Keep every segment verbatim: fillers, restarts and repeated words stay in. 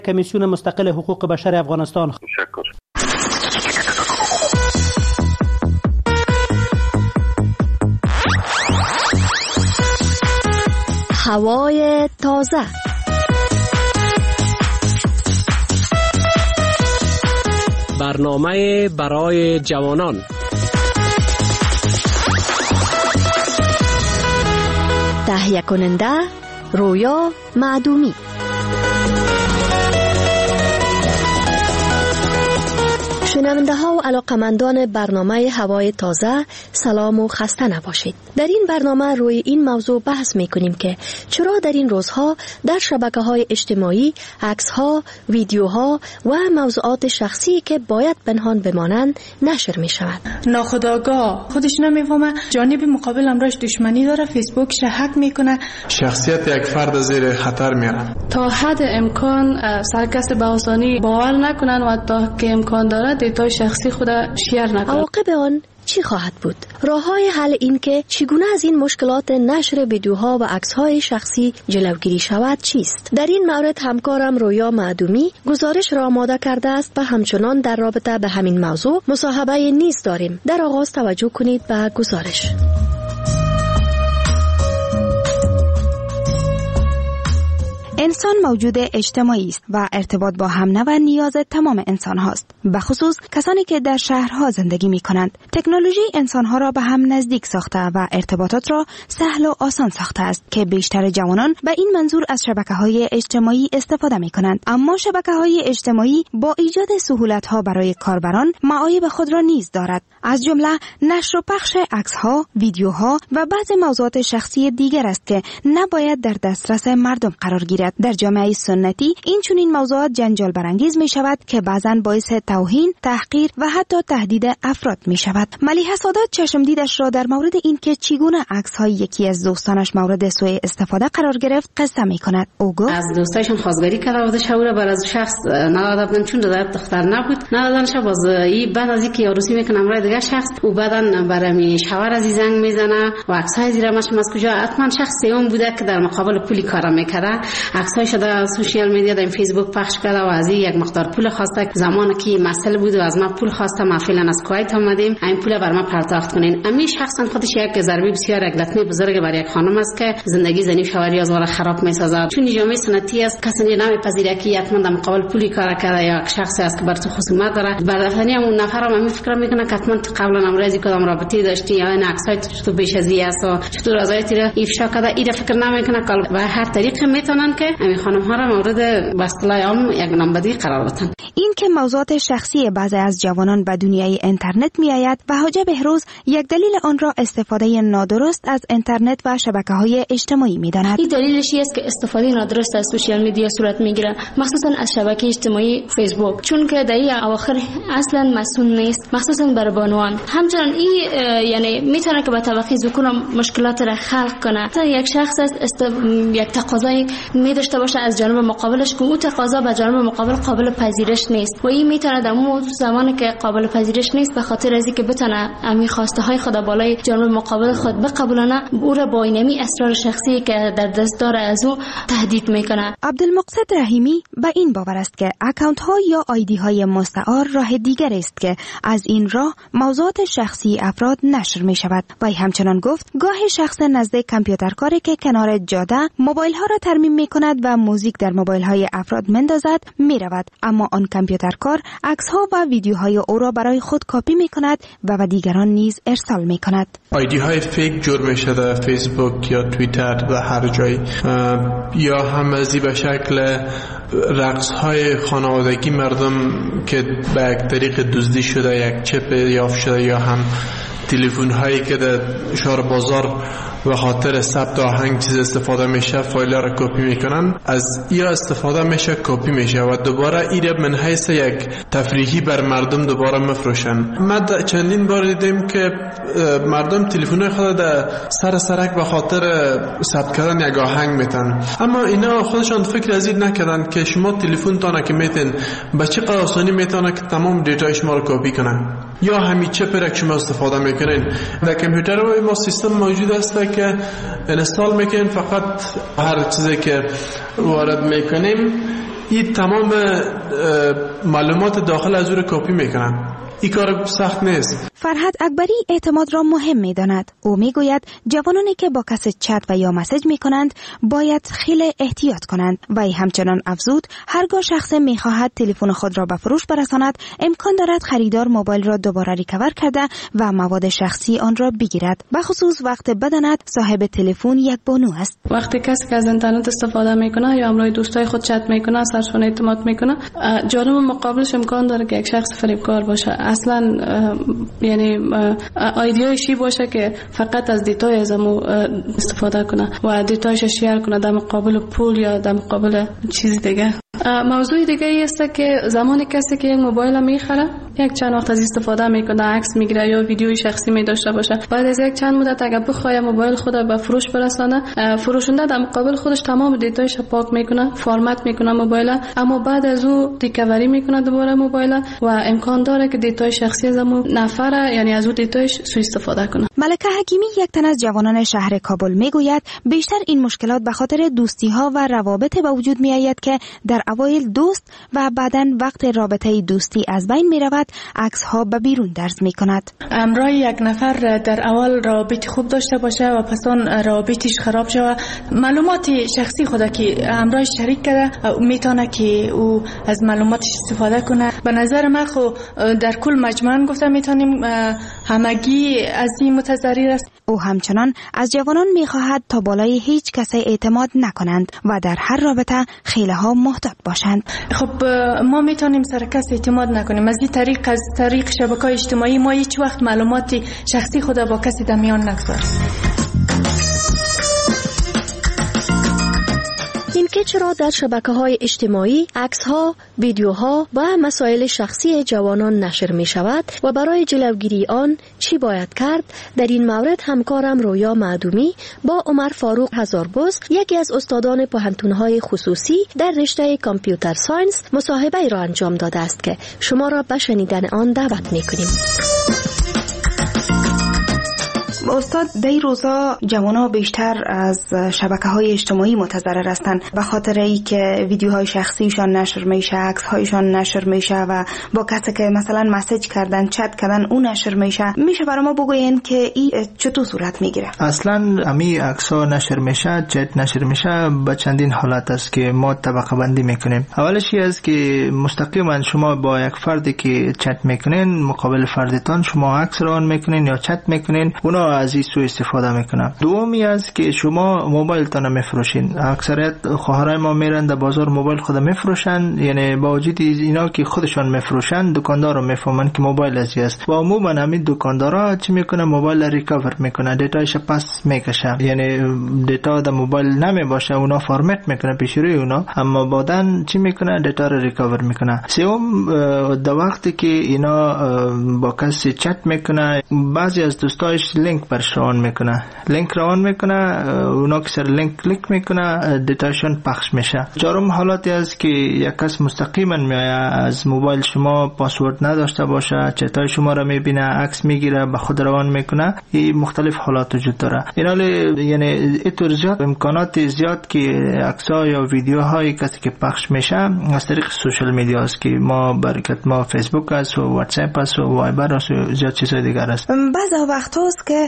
کمیسیون مستقل حقوق بشر افغانستان. تشکر. هوای تازه. برنامه برای جوانان. تهیه کننده رویا معدومی. شنونده ها و علاقمندان برنامه هوای تازه، سلام و خسته نباشید. در این برنامه روی این موضوع بحث می کنیم که چرا در این روزها در شبکه های اجتماعی عکس ها، ویدیوها و موضوعات شخصی که باید پنهان بمانند نشر می شود. ناخودآگاه خودش نمیفهمه جانب مقابل امراش دشمنی داره، فیسبوکش هک میکنه، شخصیت یک فرد زیر خطر میاره. تا حد امکان سرکس به آسانی باور نکنن و تا که امکان داره دیتا شخصی خود شیر نکنن. عواقب آن چی خواهد بود؟ راه‌های حل این که چگونه از این مشکلات نشر ویدیوها و عکس‌های شخصی جلوگیری شود چیست؟ در این مورد همکارم رویا معدومی گزارش را آماده کرده است و همچنان در رابطه به همین موضوع مصاحبه نیز داریم. در آغاز توجه کنید به گزارش. انسان موجود اجتماعی است و ارتباط با همنو نیاز تمام انسان هاست، به خصوص کسانی که در شهرها زندگی می کنند. تکنولوژی انسان ها را به هم نزدیک ساخته و ارتباطات را سهل و آسان ساخته است که بیشتر جوانان به این منظور از شبکه های اجتماعی استفاده می کنند. اما شبکه های اجتماعی با ایجاد سهولت ها برای کاربران معایب خود را نیز دارد، از جمله نشر و پخش عکس ها، ویدیوها و بعضی موضوعات شخصی دیگر است که نباید در دسترس مردم قرار گیرد. در جامعه سنتی این چنین موضوعات جنجال برانگیز می شود که بعضاً باعث توهین، تحقیر و حتی تهدید افراد می شود. ملیحه سادات چشمدیدش را در مورد این که چگونه عکس های یکی از دوستانش مورد سوء استفاده قرار گرفت قصه می کند. او گفت از دوستایشون خواستگاری کرده بود، شوره بر از شخص ندادن چون دادن دختر نبود، ندادن شب از این بعد از اینکه عروسی میکنه برای دیگه شخص او بعدن برای شوهر از زنگ میزنه و عکس های زیرمش از کجا حتما شخص سوم بوده که در مقابل پولی کار میکرده. عکسای شده سوشیال میدیا در فیسبوک پخش کرده و از یک مقدار پول خواسته. زمانی که مسئله بود و از ما پول خواسته، ما فعلا از کویت آمدیم این پول بر ما پرداخت کنین. امی شخصا خودش یک ضربه بسیار یک لطمه بزرگ برای یک خانم است که زندگی زنی شوهری از وره خراب میسازد. چون جامعه سنتی است کسی نمیپذیره که حتما در مقابل پولی کار کرده یا شخصی است که بر تو خصومت داره. برداشتنی همون نفر هم فکر میکنه که حتما قبلا امروزی کدام رابطه داشتی یا این عکسای تو بیش از این است و چطور رضایتی را افشا کرده، این فکر نمیکنه که به هر طریق میتونن که همین خانم ها را مورد به اصطلاح عام یک نامبدی قرار بدن. این که موضوعات شخصی بعضی از جوانان به دنیای اینترنت میآید و حاجی بهروز یک دلیل آن را استفاده نادرست از اینترنت و شبکه‌های اجتماعی می‌داند. این دلیلش است که استفاده نادرست از سوشیال میدیا صورت میگیره، مخصوصا از شبکه اجتماعی فیسبوک، چون که در این اواخر اصلا مسئول نیست، مخصوصا برای بانوان. همچنان این یعنی میتونه که به طبقه ذکور مشکلات را خلق کنه. تا یک شخص است است یک تقاضای می داشته باشه از جانب مقابلش که اون تقاضا به جانب مقابل قابل پذیرش نیست و این میتونه در اون زمانی که قابل پذیرش نیست به خاطر از اینکه بتونه امی خواسته های خود بالای جانب مقابل خود بقبولانه، او را با اینمی اسرار شخصی که در دست داره از او تهدید میکنه. عبدالمقصد رحیمی به این باور است که اکانت ها یا آیدی های مستعار راه دیگر است که از این راه موضوعات شخصی افراد نشر می شود. و همچنان گفت گاهی شخص نزد کامپیوترکاری که کنار جاده موبایل ها را ترمیم می کند و موزیک در موبایل های افراد مندازد می رود، اما آن کامپیوترکار عکس ها و ویدیوهای او را برای خود کپی می کند و به دیگران نیز ارسال می کند. آیدی های فیک جور می شده، فیسبوک یا توییتر و هر جای، یا هم ازی به شکل رقص های خانوادگی مردم که به یک طریق دزدی شده یک چپ یافت شده، یا هم تلفن هایی که در شهر بازار و خاطر ثبت آهنگ چیز استفاده میشه فایل را کپی میکنن، از یا استفاده میشه کپی میشه و دوباره ایره من حیث یک تفریحی بر مردم دوباره مفروشن. ما چندین بار دیدیم که مردم تلفن خود در سر سرک به خاطر ثبت کردن یک آهنگ میتن، اما اینا خودشان فکر از این نکردن که شما تلفن تانه که میتن به چه قدر آسانی میتونه که تمام دیتای شما رو کپی کنن، یا همین چپ را که شما استفاده میکنین. در کامپیوتر ما سیستم موجود است که انستال میکنین، فقط هر چیزی که وارد میکنیم این تمام معلومات داخل از او کپی میکنن. این کار سخت نیست. فرهاد اکبری اعتماد را مهم می داند. او می گوید جوانانی که با کسی چت و یا مسیج می کنند باید خیلی احتیاط کنند و ای همچنان افزود هرگاه شخص می خواهد تلفن خود را به فروش برساند امکان دارد خریدار موبایل را دوباره ریکور کرده و مواد شخصی آن را بگیرد، به خصوص وقت بداند صاحب تلفن یک بانو است. وقتی کسی که از اینترنت استفاده میکنه یا همراه دوستای خود چت میکنه سرشون اعتماد میکنه، جانب مقابلش امکان داره که یک شخص فریبکار باشه. اصلا یعنی ایدیایش این باشه که فقط از دیتای ازمو استفاده کنه و دیتایش شیر کنه در مقابل پول یا در مقابل چیز دیگه. موضوع دیگه ای است که زمانی کسی که یک موبایل میخره یک چند وقت از استفاده میکنه، عکس میگیره یا ویدیوی شخصی می داشته باشه، بعد از یک چند مدت اگه بخواد موبایل خود به فروش برسانه، فروشنده در مقابل خودش تمام دیتایش پاک میکنه، فرمت میکنه موبایل، اما بعد از او ریکاوری میکنه دوباره موبایل و امکان داره که دیتای شخصی از اون نفر یعنی از اون دیتایش سوء استفاده کنه. ملکه حکیمی یک تن از جوانان شهر کابل میگوید بیشتر این مشکلات به خاطر دوستی ها و روابط به وجود می آید که در اوایل دوست و بعداً وقت رابطه دوستی از بین می رود عکس ها به بیرون درز می کند. امرای یک نفر در اول رابطه خوب داشته باشه و پس آن رابطش خراب شود، معلومات شخصی خود که امرای شریک کرده میتونه که او از معلوماتش استفاده کنه. به نظر من خو در کل مجموعاً گفته میتونیم همگی از این متضرر است. او همچنان از جوانان میخواهد تا بالای هیچ کسی اعتماد نکنند و در هر رابطه خیلی ها محتاط باشند. خب ما میتونیم سر کس اعتماد نکنیم. از این طریق از طریق شبکه‌های اجتماعی ما هیچ وقت معلومات شخصی خود با کسی در میان نگذاریم. اینکه چرا در شبکه‌های اجتماعی عکس‌ها، ویدیوها و مسائل شخصی جوانان نشر می‌شود و برای جلوگیری آن چی باید کرد، در این مورد همکارم رویا معدومی با عمر فاروق هزاربز، یکی از استادان پوهنتون‌های خصوصی در رشته کامپیوتر ساینس، مصاحبه‌ای را انجام داده است که شما را به شنیدن آن دعوت می‌کنیم. استاد، در این روزا جوانا بیشتر از شبکه‌های اجتماعی متضرر هستند به خاطر اینکه ویدیوهای شخصیشان نشر میشه، عکس‌هایشان نشر میشه و با کسی که مثلا مسیج کردن، چت کردن اون نشر میشه. میشه برای ما بگوین که این چطور صورت میگیره؟ اصلا امی عکس‌ها نشر میشه، چت نشر میشه به چندین حالت است که ما طبقه بندی میکنیم. اولش این است که مستقیما شما با یک فردی که چت میکنین مقابل فردتان شما عکس رو آن میکنین یا چت میکنین، اونا از این سوء استفاده میکنن. دومی است که شما موبایل تان میفروشین. اکثریت خواهرای ما میرن در بازار موبایل خود میفروشن، یعنی با وجود اینا که خودشان میفروشن دکاندار رو میفهمن که موبایل ازی است و عموما همین دکاندارا چی میکنه، موبایل ریکاور میکنه، دیتایش پس میکشه، یعنی دیتا در موبایل نمیباشه، اونا فرمت میکنه پیش روی اونا، اما بعدن چی میکنه، دیتا رو ریکاور میکنه. سوم در وقتی که اینا با کسی چت میکنه، بعضی از دوستایش لینک برش روان میکنه، لینک روان میکنه، اونا که سر لینک کلیک میکنه دیتاشون پخش میشه. چهارم حالتی است که یک کس مستقیما میایه از موبایل شما پاسورد نداشته باشه، چتای شما رو میبینه، عکس میگیره، به خود روان میکنه. این مختلف حالات وجود داره. اینا یعنی اینطور زیاد امکانات زیاد که عکس‌ها یا ویدیوهای کسی که پخش میشه از طریق سوشال میدیا است که ما برکت ما فیسبوک است و واتس اپ است و وایبر است و زیاد چیزای دیگر است. بعضی وقت هست که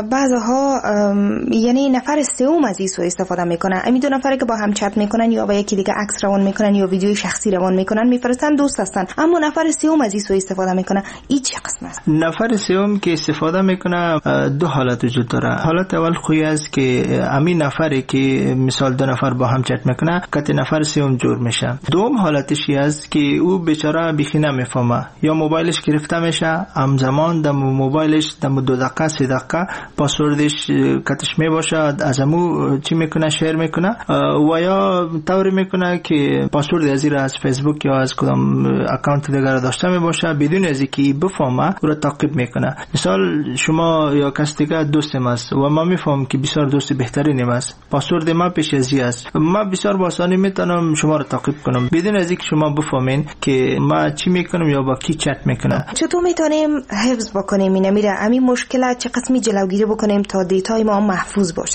بعضها یعنی نفر سوم از این سو استفاده میکنن. امی دو نفری که با هم چت میکنن یا با یکی دیگه عکس روان میکنن یا ویدیوی شخصی روان میکنن میفرستن، دوست هستن، اما نفر سوم از این سو استفاده میکنه. این چه قسم است؟ نفر سوم که استفاده میکنه دو حالت وجود داره. حالت اول خوی است که همین نفری که مثال دو نفر با هم چت میکنه کت نفر سوم جور میشه. دوم حالتش است که او بیچاره بیخی نمیفهمه، یا موبایلش گرفته میشه، همزمان در موبایلش در دو دقیقه سه دقیقه پاسوردش کتش میباشه، از امو چی میکنه، شیر میکنه و یا طوری میکنه که پاسورد از این از فیسبوک یا از کدام اکانت دیگر داشته میباشه بدون از اینکه بفهمه او را تعقیب میکنه. مثال شما یا کس دیگه دوستم است و ما میفهمم که بسیار دوست بهترینم است، پاسورد ما پیش از این است، ما بسیار با آسانی میتونم شما را تعقیب کنم بدون از اینکه شما بفهمین که ما چی میکنم یا با کی چت میکنم. چطور میتونیم حفظ بکنیم این میره همین مشکلات؟ چه قسمی جلوگیری بکنیم تا دیتای ما محفوظ باشه؟ اول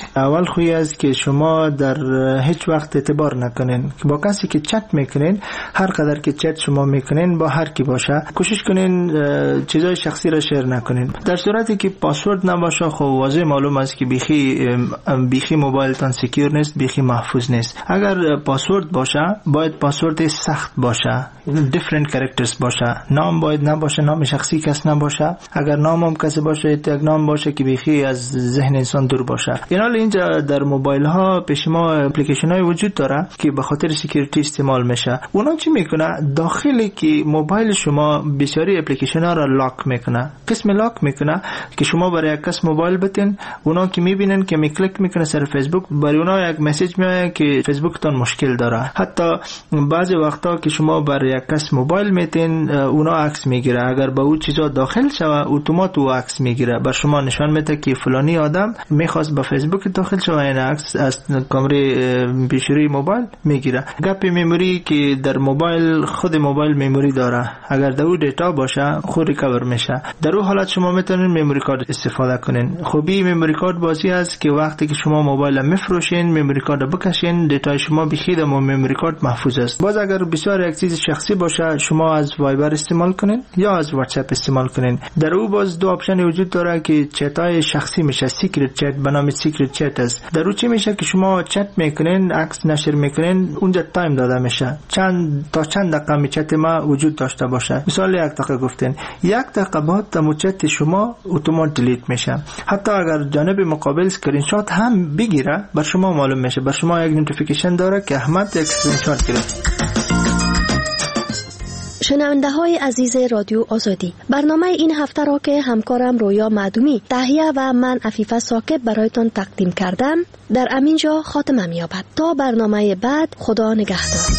اول خویی است که شما در هیچ وقت اعتبار نکنین. با کسی که چت میکنین، هر قدر که چت شما میکنین با هر کی باشه، کوشش کنین چیزای شخصی را شیر نکنین. در صورتی که پاسورد نباشه، خب واضح معلوم است که بیخی بیخی موبایلتان سکیور نیست، بیخی محفوظ نیست. اگر پاسورد باشه، باید پاسورد سخت باشه، different characters باشه. نام باید نباشه، نام شخصی کس نباشه. اگر نام هم کسی باشه، یک نام باشه که بیخی از ذهن انسان دور باشه. این حال اینجا در موبایل ها پیش ما اپلیکیشن های وجود داره که به خاطر سکیوریتی استعمال میشه. اونا چی میکنه؟ داخلی که موبایل شما بسیاری اپلیکیشن ها را لاک میکنه. قسم لاک میکنه که شما برای یک کس موبایل بتین، اونا که میبینن که می کلیک میکنه سر فیسبوک، برای اونا یک مسیج میاد که فیسبوک تون مشکل داره. حتی بعضی وقتا که شما برای یک کس موبایل میتین، اونا عکس میگیره. اگر به اون چیزا داخل شوه، اتومات او عکس میگیره، بر شما نشان میده که فلانی آدم میخواست به فیسبوک داخل شوه، این عکس از کامره پیشروی موبایل میگیره. گپ مموری که در موبایل، خود موبایل مموری داره، اگر در اون دیتا باشه خود ریکاور میشه. در اون حالت شما میتونین مموری کارت استفاده کنین. خوبی مموری کارت بازی است که وقتی که شما موبایل میفروشین، مموری کارت بکشین، دیتا شما بخید و مموری کارت محفوظ است. باز اگر بسیار یک چیز شخصی باشه، شما از وایبر استعمال کنین یا از واتساپ استعمال کنین. در اون باز دو آپشن وجود داره که چتای شخصی میشه، سیکرت چت به نام سیکرت چت است. در اون چی میشه که شما چت میکنین، عکس نشر میکنین، اونجا تایم داده میشه، چند تا چند دقیقه می چت ما وجود داشته باشه. مثال یک دقیقه گفتین، یک دقیقه بعد تمو چت شما اتومات دیلیت میشه. حتی اگر جانب مقابل اسکرین شات هم بگیره، بر شما معلوم میشه، بر شما یک نوتیفیکیشن داره که احمد یک اسکرین شات گرفت. شنونده های عزیز رادیو آزادی، برنامه این هفته را که همکارم رویا معدومی تهیه و من عفیفه ثاقب برایتان تقدیم کردم در امینجا خاتمه می‌یابد. تا برنامه بعد، خدا نگهدار.